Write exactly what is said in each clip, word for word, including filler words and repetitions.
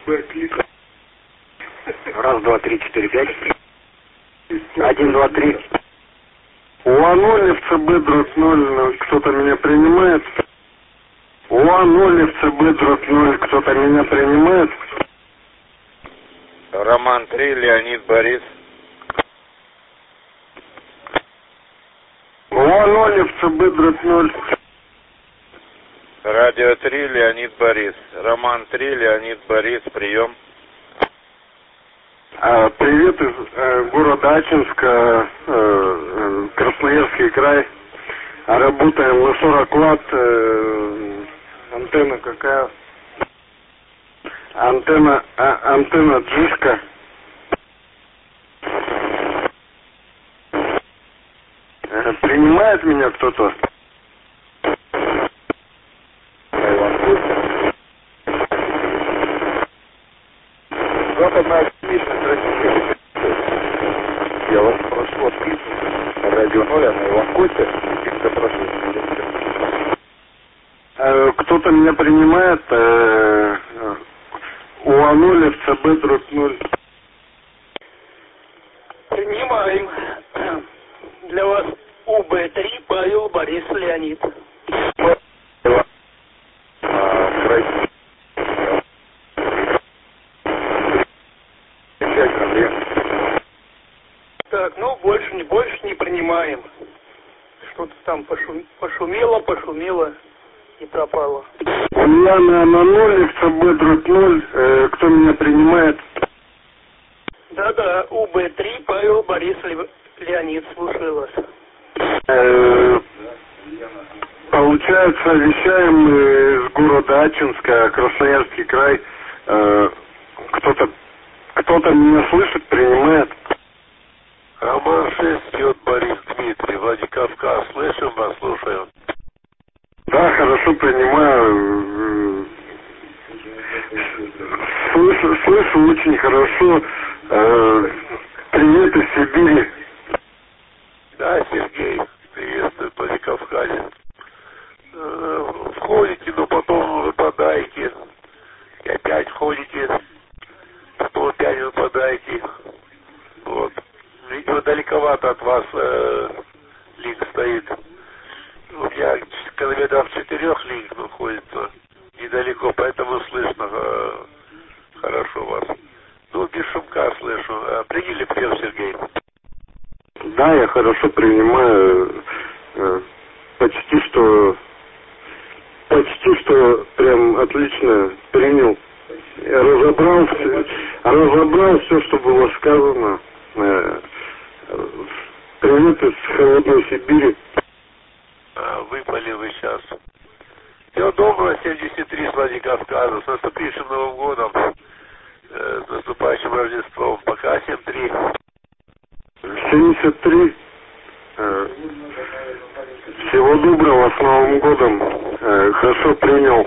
Раз, два, три, четыре, пять. Один, два, три. УА-ноль, ФЦБ, дробь ноль, кто-то меня принимает? УА-ноль, ФЦБ, дробь ноль, кто-то меня принимает? Роман три, Леонид Борис. УА-ноль, ФЦБ, дробь ноль. Радио три, Леонид Борис. Роман три, Леонид Борис, прием. А, привет из э, города Ачинска, э, Красноярский край. Работаем на сорок ватт. Э, антенна какая? Антенна, а, антенна Джишка. Э, принимает меня кто-то? Вот одна активность России. Я вас прошу отписываться. Радио ноль, она Иванкуйте. Всегда прошу. Э, кто-то меня принимает? Э, УА-ноль, ФЦБ, дробь ноль. Принимаем. Для вас УБ-три, Павел, Борис, Леонид. Так, ну больше не больше не принимаем. Что-то там пошум, пошумело, пошумело и пропало. Ульяна на ноль, ФЦБ, дробь ноль. Э, кто меня принимает? Да-да, УБ-три, Павел, Борис, Ле... Леонид, слушаю вас. Э, получается, вещаем мы из города Ачинска, Красноярский край. Э, кто-то, кто-то меня слышит, принимает. Роман шесть, Пьет Борис Дмитрий, Владикавказ. Слышим вас, слушаю. Да, хорошо, принимаю. Слышу, слышу очень хорошо. Э, привет из Сибири. Да, Сергей, приветствую в Владикавказе. Э, входите, но потом выпадаете. И опять входите, потом опять выпадаете. Вот. Видимо, далековато от вас э, линк стоит. У меня километров четырех линк находится недалеко, поэтому слышно э, хорошо вас. Ну, без шумка слышу. Э, приняли прием, Сергей? Да, я хорошо принимаю. Э, почти что... Почти что прям отлично принял. Я разобрал, все, разобрал все, что было сказано. Э, привет из холодной Сибири. А, выпали вы сейчас. Всего доброго, семьдесят три с Владикавказа. С наступившим Новым годом. Э, с наступающим Рождеством. Пока, семь три. семьдесят три. Э, всего доброго, с Новым годом. Э, хорошо принял.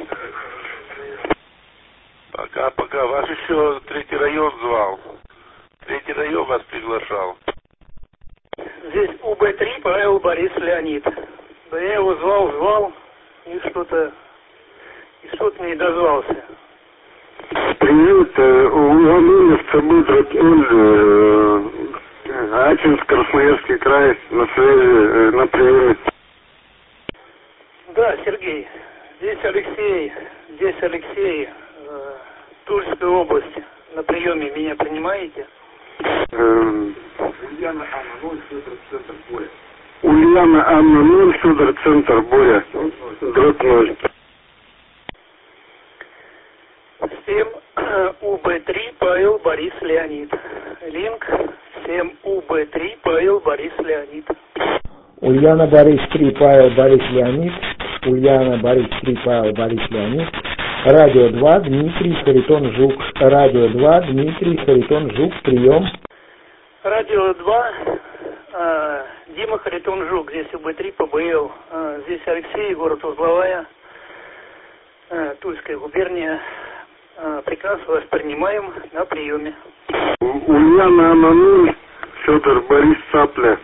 Пока, пока. Вас еще третий район звал. Третий район вас приглашал. Здесь УБ-три, Павел, Борис, Леонид. Да я его звал, звал, и что-то, и что-то не дозвался. Привет, УА-ноль, ФЦБ, дробь ноль, Ачинск, Красноярский край, на связи, на приеме. Да, Сергей, здесь Алексей, здесь Алексей, э, Тульская область. На приеме меня принимаете? Эм... Ульяна Анна ноль, Федор, центр, Боря. Ульяна Анна ноль, Федор, центр, Боря. Дробь ноль. семь УБ-три, Павел, Борис, Леонид. Линк семь УБ-три, Павел, Борис, Леонид. Ульяна Борис три, Павел, Борис, Леонид. Ульяна Борис три, Павел, Борис, Леонид. Радио два, Дмитрий, Харитон, Жук. Радио два, Дмитрий, Харитон, Жук. Прием. Радио два, э, Дима, Харитон, Жук. Здесь УБ-три, ПБЛ. Э, здесь Алексей, город Узловая, э, Тульская губерния. Э, прекрасно вас принимаем на приеме. Ульяна Анна ноль, Федор, Борис, Цапля.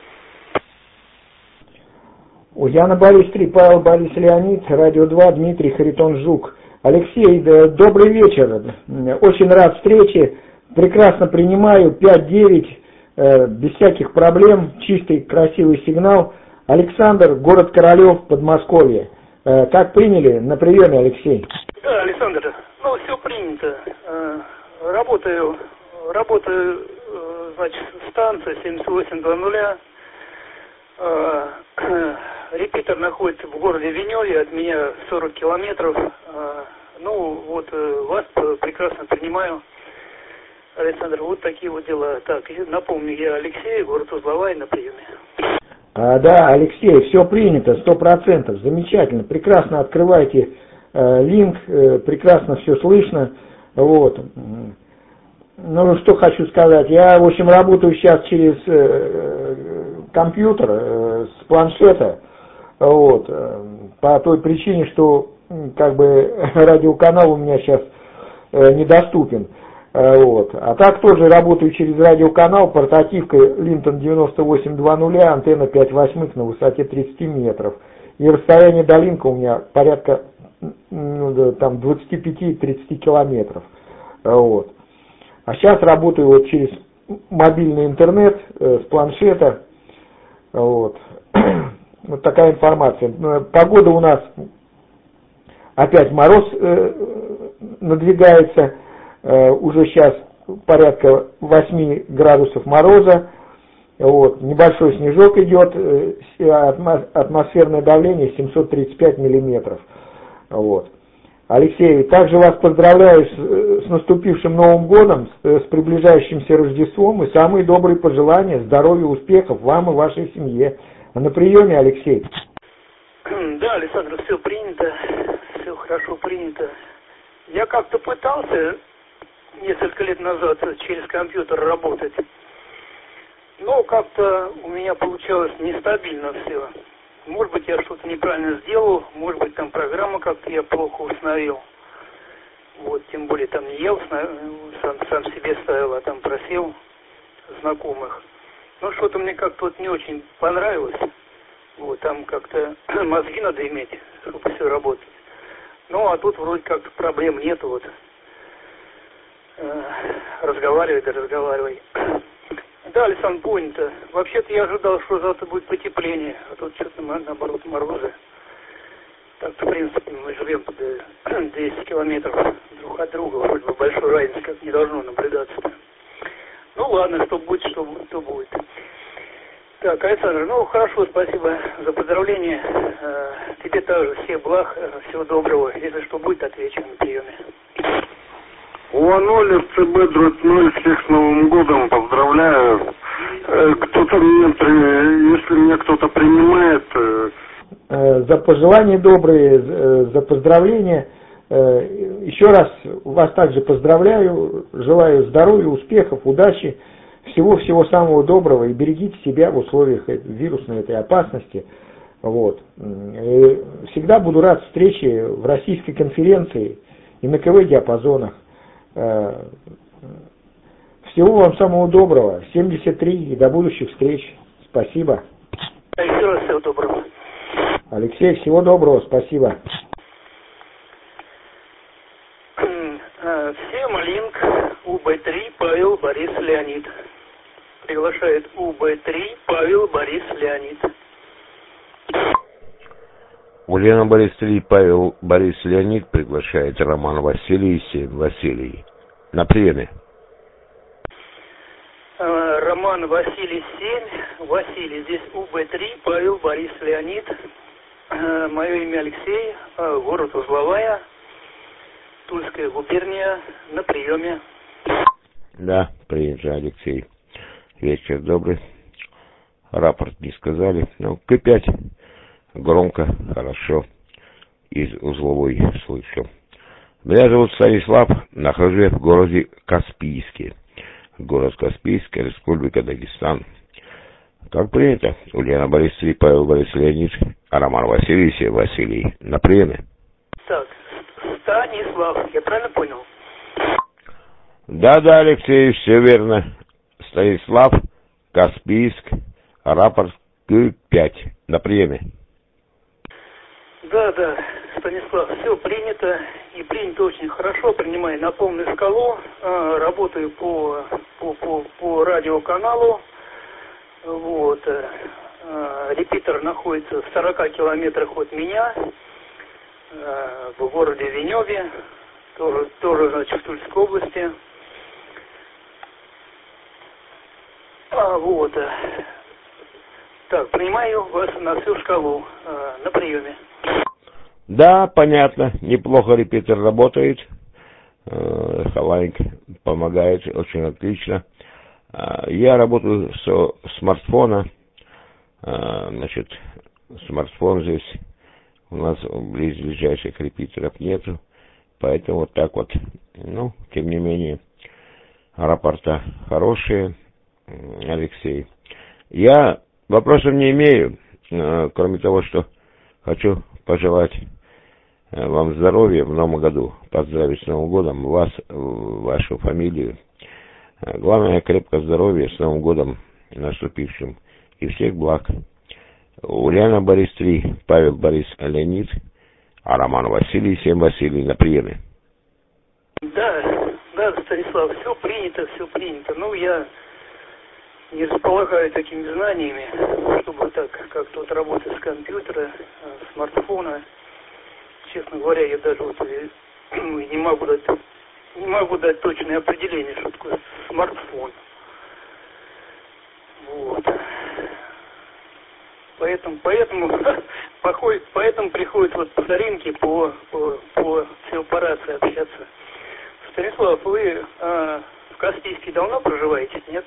Ульяна Борис три, Павел, Борис, Леонид. Радио два, Дмитрий, Харитон, Жук. Алексей, добрый вечер. Очень рад встрече. Прекрасно принимаю. пять девять, без всяких проблем. Чистый, красивый сигнал. Александр, город Королев, Подмосковье. Как приняли на приеме, Алексей? Да, Александр, ну все принято. Работаю, работаю, значит, станция семьдесят восемь двадцать. Репетитор находится в городе Веневе, от меня сорок километров. Ну, вот вас прекрасно принимаю, Александр, вот такие вот дела. Так, напомню, я Алексей, город Узловая, на приеме. А, да, Алексей, все принято, сто процентов, замечательно, прекрасно открывайте э, линк, э, прекрасно все слышно, вот. Ну, что хочу сказать, я, в общем, работаю сейчас через э, компьютер, э, с планшета, вот, э, по той причине, что, как бы, радиоканал у меня сейчас э, недоступен, э, вот. А так тоже работаю через радиоканал, портативкой Линтон девяносто восемь двадцать, антенна пять восьмых на высоте тридцать метров, и расстояние до линка у меня порядка, ну, там, двадцать пять - тридцать километров, вот. А сейчас работаю вот через мобильный интернет, э, с планшета. Вот. Вот такая информация. Погода у нас опять мороз э, надвигается. Э, уже сейчас порядка восемь градусов мороза. Вот. Небольшой снежок идет. Э, атмосферное давление семьсот тридцать пять миллиметров. Вот. Алексей, также вас поздравляю с, с наступившим Новым годом, с, с приближающимся Рождеством и самые добрые пожелания, здоровья, успехов вам и вашей семье. А на приеме, Алексей? Да, Александр, все принято, все хорошо принято. Я как-то пытался несколько лет назад через компьютер работать, но как-то у меня получалось нестабильно все. Может быть, я что-то неправильно сделал, может быть, там программа как-то я плохо установил. Вот, тем более там не я установ... сам, сам себе ставил, а там просил знакомых. Но что-то мне как-то вот не очень понравилось. Вот, там как-то мозги надо иметь, чтобы все работать. Ну, а тут вроде как проблем нету, вот. Разговаривай, да разговаривай. Да, Александр, понято. Вообще-то я ожидал, что завтра будет потепление, а тут что-то наоборот морозы. Так-то, в принципе, мы живем под двести километров друг от друга, вроде бы большой разницы как не должно наблюдаться. Ну ладно, что будет, что будет, то будет. Так, Александр, ну хорошо, спасибо за поздравления. Тебе также всех благ, всего доброго. Если что будет, отвечу на приеме. УАН ФЦБ двадцать ноль, всех с Новым годом, поздравляю. Кто-то меня, если меня кто-то принимает... За пожелания добрые, за поздравления. Еще раз вас также поздравляю, желаю здоровья, успехов, удачи, всего-всего самого доброго и берегите себя в условиях вирусной этой опасности. Вот. Всегда буду рад встрече в российской конференции и на КВ-диапазонах. Всего вам самого доброго. семьдесят три и до будущих встреч. Спасибо. Еще раз всего доброго. Алексей, всего доброго. Спасибо. Всем линк У Б три Павел Борис Леонид. Приглашает У Б три Павел Борис Леонид. Ульяна Борис три Павел Борис Леонид приглашает Роман Василий семь Василий. На приеме. Роман Василий семь Василий. Здесь У Б три Павел Борис Леонид. Мое имя Алексей. Город Узловая. Тульская губерния. На приеме. Да, принято, Алексей. Вечер добрый. Рапорт не сказали. Ну, К пять. Громко, хорошо. Из узловой слышу. Меня зовут Станислав. Нахожусь в городе Каспийске. Город Каспийск, Республика Дагестан. Как принято. Ульяна Борис три Павел Борис Леонид. А Роман Василий Василий. На приеме. Так, Станислав, я правильно понял? Да-да, Алексей, все верно. Станислав, Каспийск, рапорт К пять. На приеме. Да, да. Станислав, все принято, и принято очень хорошо, принимаю на полную скалу, э, работаю по, по, по, по радиоканалу, вот, э, э, репитер находится в сорока километрах от меня, э, в городе Веневе, тоже, тоже, значит, в Тульской области, а, вот, э, так, принимаю вас на всю шкалу, э, на приеме. Да, понятно. Неплохо репетитор работает. Халайнг помогает очень отлично. Я работаю со смартфона. Значит, смартфон здесь у нас близ ближайших репетиторов нету. Поэтому вот так вот. Ну, тем не менее, рапорта хорошие, Алексей. Я вопросов не имею, кроме того, что хочу пожелать вам здоровья в новом году, поздравить с Новым годом вас, вашу фамилию. Главное, крепкое здоровья с Новым годом наступившим и всех благ. Ульяна Борис три, Павел Борис Леонид, а Роман Василий, всем Василий на приеме. Да, да, Станислав, все принято, все принято. Ну, я не располагаю такими знаниями, чтобы так, как тут работать с компьютера, смартфона. Честно говоря, я даже вот не могу дать, не могу дать точное определение, что такое смартфон. Вот. Поэтому, поэтому, походит, поэтому приходит вот по старинке, по, по, по операции общаться. Станислав, вы а, в Каспийске давно проживаете, нет?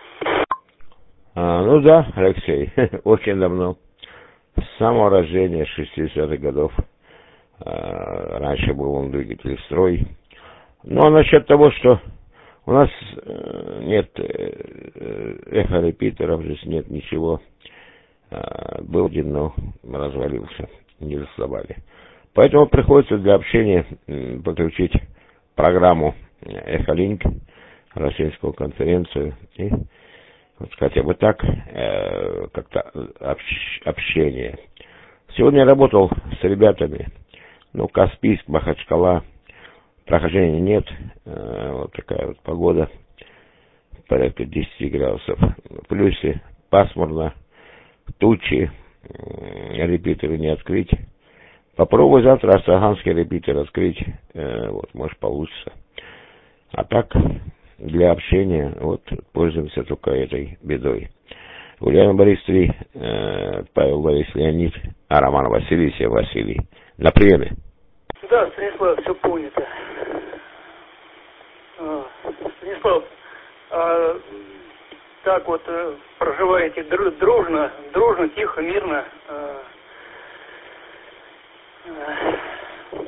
А, ну да, Алексей, очень давно. С самого рождения, шестидесятых годов. А, раньше был он двигатель строй. Ну а насчет того, что у нас э, нет э, эхорепитеров, здесь нет ничего. А, был один, но развалился, не заслабали. Поэтому приходится для общения э, подключить программу Эхолинк, российскую конференцию, и вот хотя бы так э, как-то общ, общение. Сегодня я работал с ребятами, ну, Каспийск, Махачкала, прохождения нет, э, вот такая вот погода, порядка десять градусов, в плюсе, пасмурно, тучи, э, репитеры не открыть. Попробуй завтра астраганский репитер открыть, э, вот, может получится. А так, для общения, вот, пользуемся только этой бедой. Ульяна Борис три, э, Павел Борис Леонид, а Роман Василий, Сев Василий. На приеме. Да, Станислав, все понято. А, Станислав, а, так вот э, проживаете дружно, дружно, тихо, мирно. А, а,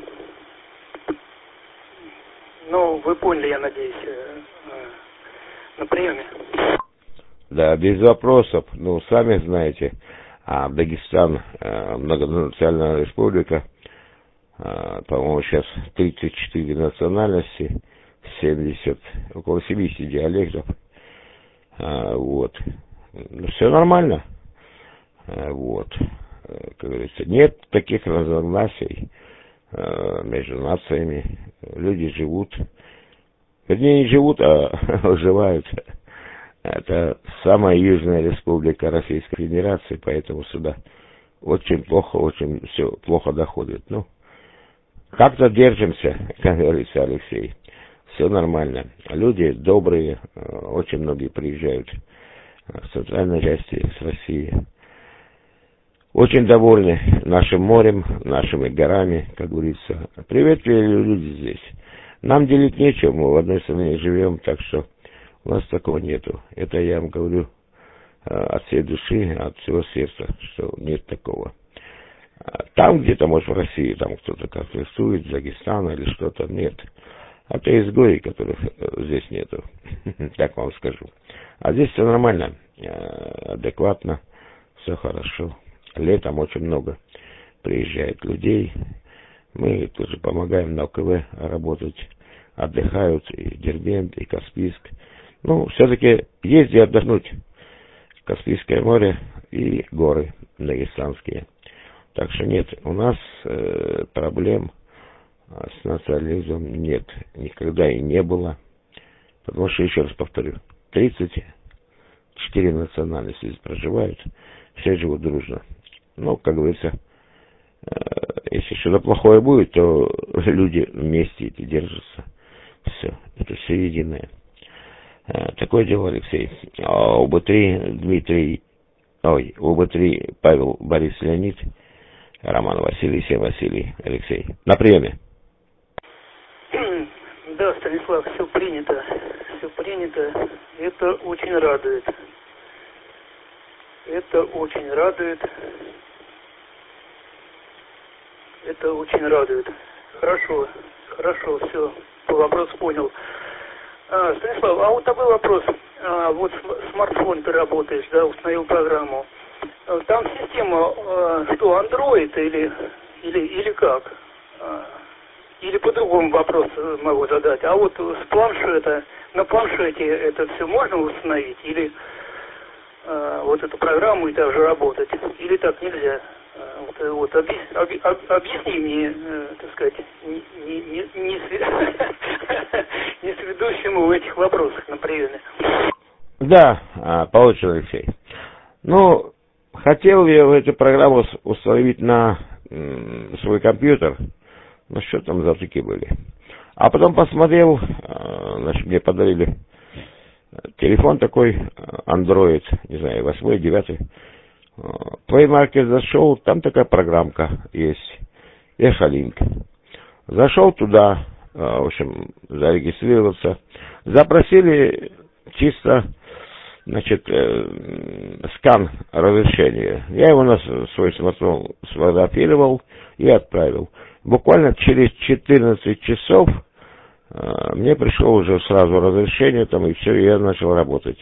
ну, вы поняли, я надеюсь, э, э, на приеме. Да, без вопросов. Ну, сами знаете, а Дагестан, э, многонациональная республика, э, по-моему, сейчас тридцать четыре национальности, семьдесят, около семьдесят диалектов. Э, вот. Ну, все нормально. Э, вот. Э, как говорится, нет таких разногласий э, между нациями. Люди живут. Вернее, не живут, а выживают. Это самая южная республика Российской Федерации, поэтому сюда очень плохо, очень все плохо доходит. Ну, как-то держимся, как говорится, Алексей. Все нормально. Люди добрые, очень многие приезжают с центральной части, с России. Очень довольны нашим морем, нашими горами, как говорится. Приветливые люди здесь. Нам делить нечего, мы в одной стране живем, так что у нас такого нету. Это я вам говорю э, от всей души, от всего сердца, что нет такого. Там где-то, может, в России, там кто-то как-то рисует, из Дагестана или что-то, нет. Это изгои, которых э, здесь нету. Так вам скажу. А здесь все нормально, э, адекватно, все хорошо. Летом очень много приезжает людей. Мы тоже помогаем на ОКВ работать. Отдыхают и Дербент, и Каспийск. Ну, все-таки есть где отдохнуть. Каспийское море и горы дагестанские. Так что нет, у нас э, проблем с национализмом нет, никогда и не было. Потому что, еще раз повторю, тридцать четыре национальности здесь проживают, все живут дружно. Ну, как говорится, э, если что-то плохое будет, то люди вместе эти держатся. Все, это все единое. Э, такое дело, Алексей. А ОБ три Дмитрий, ой, ОБ три Павел, Борис, Леонид, Роман, Василий, Сем, Василий, Алексей. На приеме. Да, Станислав, все принято. Все принято. Это очень радует. Это очень радует. Это очень радует. Хорошо, хорошо, все. Вопрос понял. А, Станислав, а вот такой вопрос. А, вот смартфон ты работаешь, да, установил программу. Там система, а, что, Android или, или, или как? А, или по-другому вопрос могу задать. А вот с планшета, на планшете это все можно установить? Или а, вот эту программу и также работать? Или так нельзя? А, вот, вот объяс, об, об, объясни мне, э, так сказать, не, не, не, не, не сведущему в этих вопросах на приеме. Да, получил, Алексей. Ну, хотел я эту программу установить на м, свой компьютер, ну что там затыки были. А потом посмотрел, значит, мне подарили телефон такой, Android, не знаю, восьмой, девятый. Play Market зашел, там такая программка есть, Эхолинк. Зашел туда, в общем, зарегистрироваться. Запросили чисто, значит, э, скан разрешения. Я его на свой смартфон сфотографировал и отправил. Буквально через четырнадцать часов э, мне пришло уже сразу разрешение, там, и все, и я начал работать.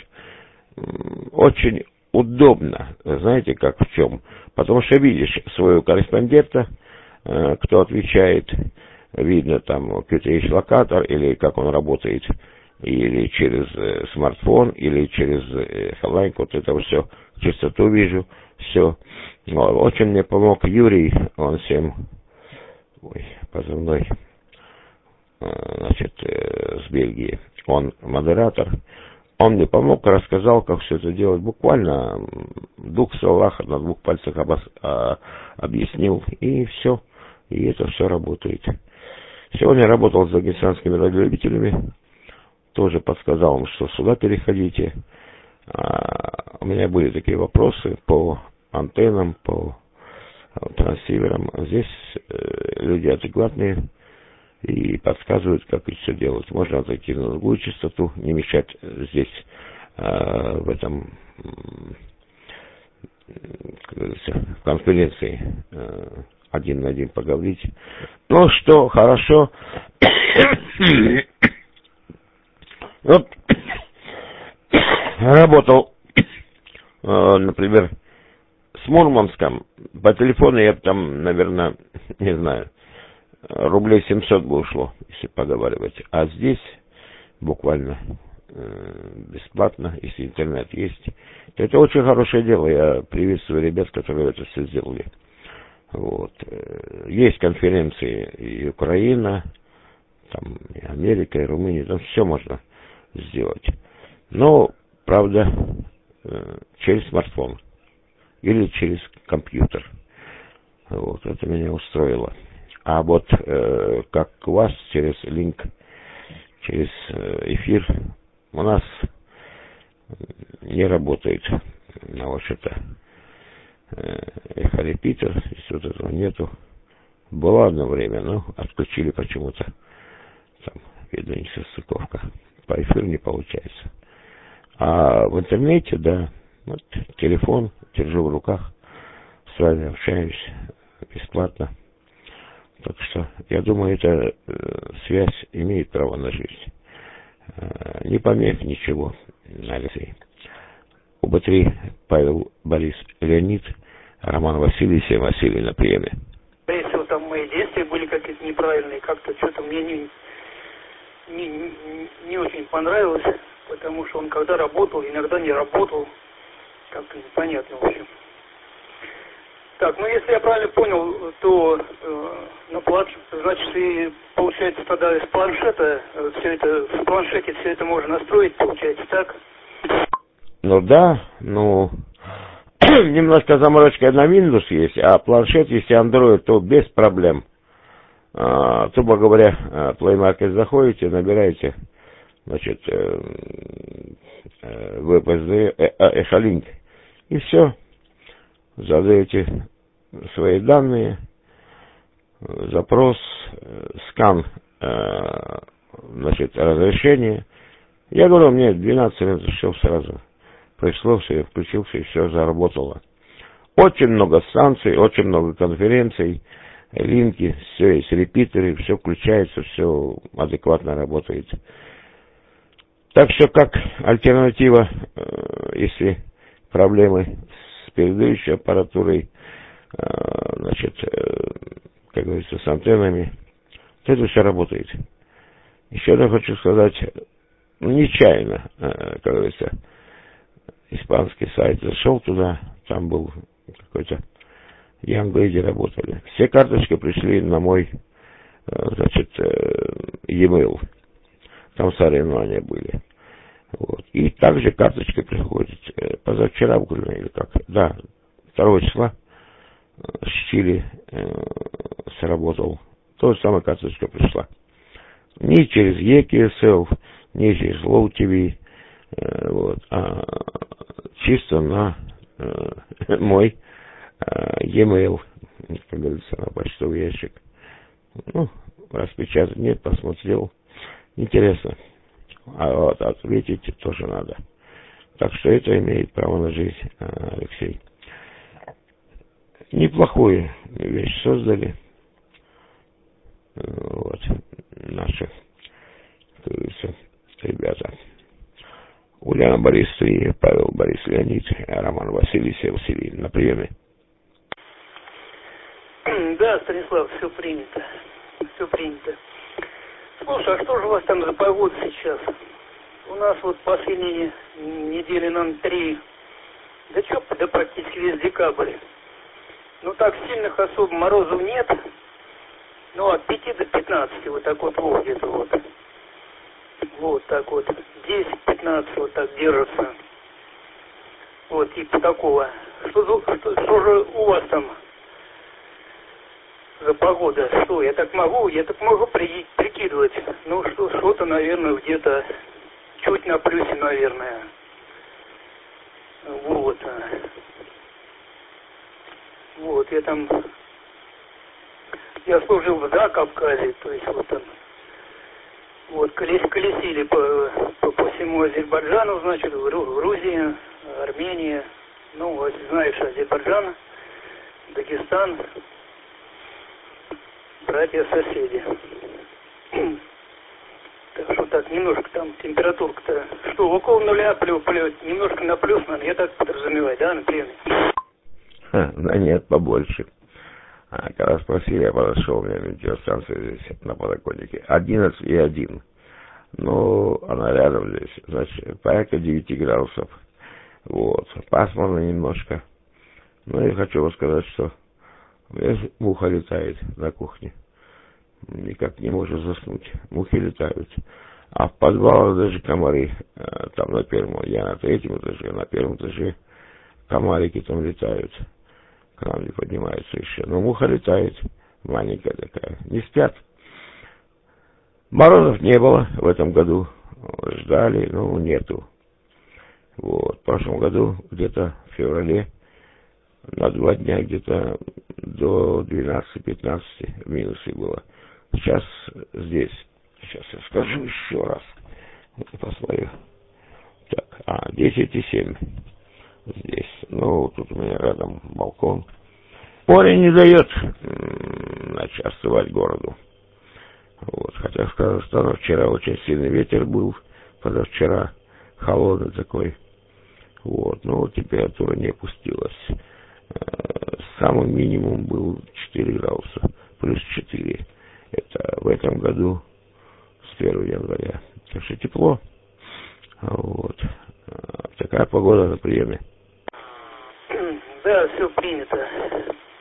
Очень удобно, знаете, как в чем? Потому что видишь своего корреспондента, э, кто отвечает, видно там кью ти эйч-локатор, или как он работает, или через э, смартфон, или через э, Hello, вот это все, частоту вижу, все. Очень мне помог Юрий, он всем, ой, позывной, э, значит, э, с Бельгии, он модератор, он мне помог, рассказал, как все это делать, буквально в двух словах, на двух пальцах обос, а, объяснил, и все, и это все работает. Сегодня работал с дагестанскими радиолюбителями, тоже подсказал им, что сюда переходите. А, у меня были такие вопросы по антеннам, по трансиверам. Здесь э, люди адекватные и подсказывают, как это все делать. Можно зайти на другую частоту, не мешать здесь, э, в этом, как говорится, в конференции э, один на один поговорить. Ну что, хорошо. Вот работал, например, с Мурманском. По телефону я там, наверное, не знаю, рублей семьсот бы ушло, если поговаривать. А здесь буквально бесплатно, если интернет есть. Это очень хорошее дело. Я приветствую ребят, которые это все сделали. Вот. Есть конференции и Украина, там и Америка, и Румыния, там все можно сделать. Но, правда, через смартфон или через компьютер. Вот, это меня устроило. А вот э, как у вас через линк, через эфир, у нас не работает на вот это эхорепитер, если вот этого нету. Было одно время, но отключили почему-то. Там, видно, несостыковка. По эфиру не получается. А в интернете, да, вот телефон держу в руках, с вами общаюсь бесплатно. Так что, я думаю, эта э, связь имеет право на жизнь. Э, не помех, ничего, Алексей. ОБ три Павел, Борис, Леонид, Роман, Василий, Сем, Василий на приеме. Скорее всего, там мои действия были какие-то неправильные, как-то что-то мне не, не, не, не очень понравилось, потому что он когда работал, иногда не работал, как-то непонятно, в общем. Так, ну если я правильно понял, то э, на планш... значит, и получается тогда из планшета э, все это, в планшете все это можно настроить, получается, так? Ну да, ну, немножко заморочка на Windows есть, а планшет, если Android, то без проблем. А, грубо говоря, Play Market заходите, набираете, значит, э, э, ви пи эс ди, э, Echolink, и все. Задаете свои данные, запрос, скан, значит, разрешение. Я говорю, мне двенадцать минут все сразу. Пришло все, включился и все заработало. Очень много станций, очень много конференций, линки, все есть, репитеры, все включается, все адекватно работает. Так что как альтернатива, если проблемы с предыдущей аппаратурой, значит, как говорится, с антеннами, то это все работает. Еще одно хочу сказать, нечаянно, как говорится, испанский сайт зашел туда, там был какой-то Янгбейде работали. Все карточки пришли на мой, значит, e-mail. Там соревнования были. Вот. И также карточка приходит. Позавчера, или как? Да, второго числа с Чили э, сработал. То же самое карточка пришла. Не через и кей эс эл, не через Low ти ви, э, вот, а чисто на э, мой э, e-mail, как говорится, на почтовый ящик. Ну, распечатать нет, посмотрел. Интересно. А вот ответить тоже надо. Так что это имеет право на жизнь, Алексей. Неплохую вещь создали. Вот. Наши, как говорится, ребята. Ульяна Борис три, Павел Борис Леонид, Роман Василий, Василий на приеме. Да, Станислав, все принято. Все принято. Слушай, а что же у вас там за погода сейчас? У нас вот последние недели, нам три, да что, да практически весь декабрь. Ну так сильных особо морозов нет. Ну от пяти до пятнадцати вот так вот, вот где-то вот. Вот так вот. десять-пятнадцать вот так держится. Вот типа такого. Что, что, что же у вас там за погода? Что, я так могу, я так могу при, прикидывать. Ну что, что-то, наверное, где-то чуть на плюсе, наверное. Вот. Вот, я там, я служил в Закавказе, то есть вот там, вот, колес, колесили по, по, по всему Азербайджану, значит, в Грузии, Армения, ну, вот, знаешь, Азербайджан, Дагестан, братья-соседи. Так что так, немножко там температурка-то, что, около нуля плюс, плюс, немножко на плюс, наверное, я так подразумеваю, да, например? Да нет, побольше. А, когда спросили, я подошел, у меня метеостанция здесь на подоконнике. одиннадцать и один. Ну, она рядом здесь. Значит, порядка девяти градусов. Вот. Пасмурно немножко. Ну, я хочу вам сказать, что муха летает на кухне. Никак не может заснуть. Мухи летают. А в подвалах даже комары. Там на первом, я на третьем этаже, на первом этаже комарики там летают. К нам не поднимаются еще. Но муха летает, маленькая такая. Не спят. Морозов не было в этом году. Ждали, но нету. Вот. В прошлом году, где-то в феврале, на два дня где-то до двенадцати-пятнадцати в минусе было. Сейчас здесь. Сейчас я скажу еще раз. Посмотрю. Так, а, десять и семь. Здесь. Ну, тут у меня рядом балкон. Море не дает, значит, остывать городу. Вот. Хотя с Казахстана вчера очень сильный ветер был, позавчера холодный такой. Вот. Но температура не опустилась. Самый минимум был четыре градуса, плюс четыре. Это в этом году с первого января. Так что тепло. Вот. Такая погода на приеме. Да, все принято.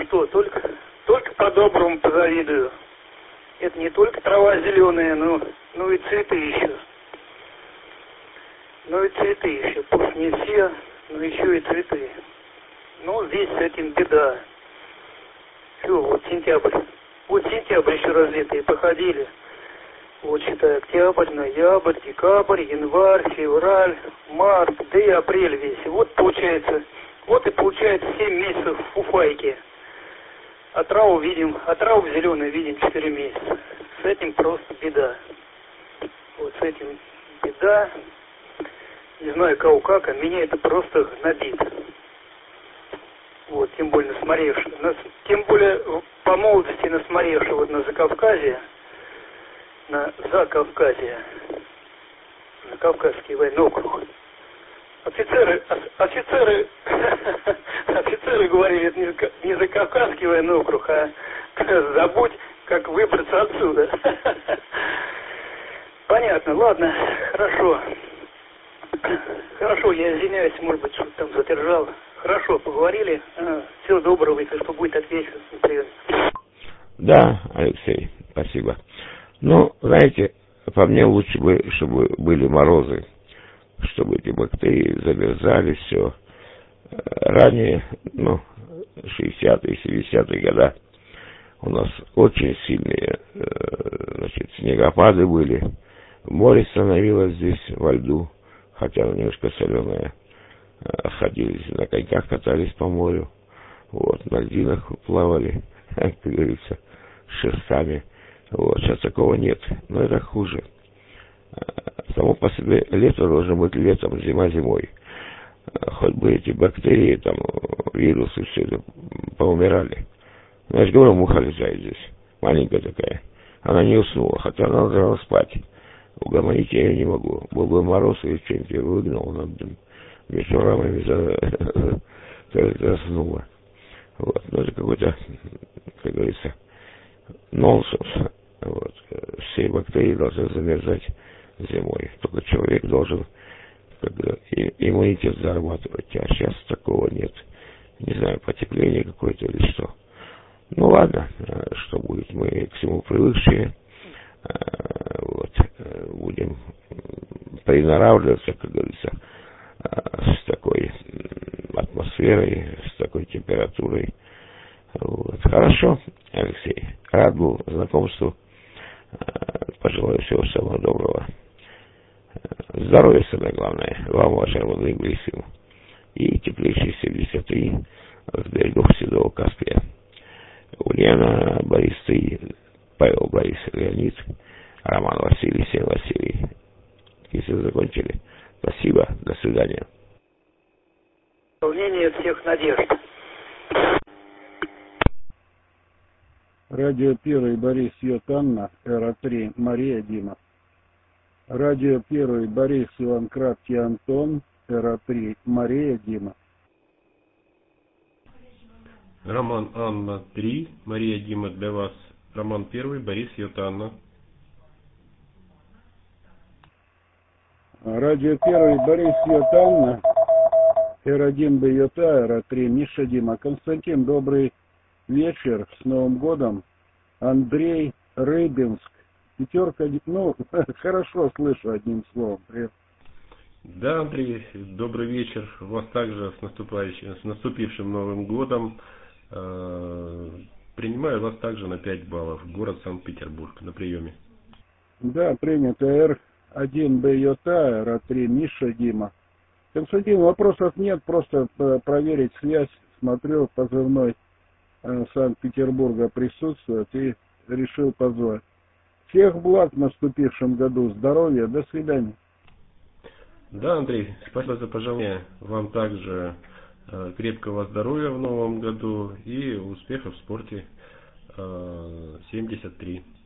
что, только, только по-доброму позавидую. Это не только трава зеленая, но, но и цветы еще. Ну и цветы еще, пусть не все, но еще и цветы. Ну, здесь с этим беда. Все, вот сентябрь. Вот сентябрь еще разлитые походили. Вот считай, октябрь, ноябрь, декабрь, январь, февраль, март, да и апрель весь. Вот получается, вот и получается семь месяцев в фуфайке. А траву видим, а траву зеленую видим четыре месяца. С этим просто беда. Вот с этим беда. Не знаю, кого как, а меня это просто гнобит. Вот, тем более насмотревший. Нас, тем более по молодости насмотревший вот на Закавказье, на Закавказье, на Кавказский военный округ. Офицеры, офицеры, офицеры говорили, это не, не Закавказский военный округ, а забудь, как выбраться отсюда. Понятно, ладно, хорошо. Хорошо, я извиняюсь, может быть, что-то там задержал. Хорошо, поговорили. А, всего доброго, если что будет, отвечу. Привет. Да, Алексей, спасибо. Ну, знаете, по мне лучше бы, чтобы были морозы, чтобы эти бактерии замерзали, все. Ранее, ну, шестидесятые, семидесятые годы у нас очень сильные, значит, снегопады были. Море становилось здесь во льду, хотя оно немножко соленое. Ходили на коньках, катались по морю, вот, на льдинах плавали, как говорится, шерстами. Вот, сейчас такого нет, но это хуже. Само по себе лето должно быть летом, зима зимой. Хоть бы эти бактерии, там, вирусы, все это поумирали. Ну, я же говорю, муха летает здесь, маленькая такая. Она не уснула, хотя она должна спать. Угомонить я ее не могу. Был бы мороз, и что-нибудь я выгнал, она между рамами заснула. Вот. Ну, это какой-то, как говорится, нонсенс. Вот. Все бактерии должны замерзать зимой. Только человек должен как бы, иммунитет зарабатывать. А сейчас такого нет. Не знаю, потепление какое-то или что. Ну ладно, что будет, мы к всему привыкшие. Вот. Будем приноравливаться, как говорится, с такой атмосферой, с такой температурой. Вот. Хорошо, Алексей. Рад был знакомству. Пожелаю всего самого доброго. Здоровья, самое главное. Вам, вашим родным и близким. И теплейшие семьдесят три в берегов Седого Каспия. Ульяна, Борис, ты, Павел, Борис, Леонид, Роман, Василий, Сен, Василий. Если закончили. Спасибо. До свидания. Исполнение всех надежд. Радио первый Борис Йотанна, Эра три, Мария Дима. Радио первый Борис Иван Краткий Антон, Эра три, Мария Дима. Роман Анна три, Мария Дима для вас. Роман первый, Борис Йотанна. Радио первый Борис Йотанна, Эр один Б Йота, Эра три, Миша Дима. Константин, добрый вечер, с Новым годом. Андрей, Рыбинск, пятерка, ну, хорошо слышу одним словом. Привет. Да, Андрей, добрый вечер. Вас также с наступающим, с наступившим Новым годом. Принимаю вас также на пять баллов. Город Санкт-Петербург на приеме. Да, принято. Эр один Б Йота, Эра три, Миша Дима. Константин, вопросов нет, просто проверить связь. Смотрю, позывной Санкт-Петербурга присутствует и решил позвать. Всех благ в наступившем году, здоровья, до свидания. Да, Андрей, спасибо за пожелание. Вам также э, крепкого здоровья в новом году и успехов в спорте. э, семьдесят три.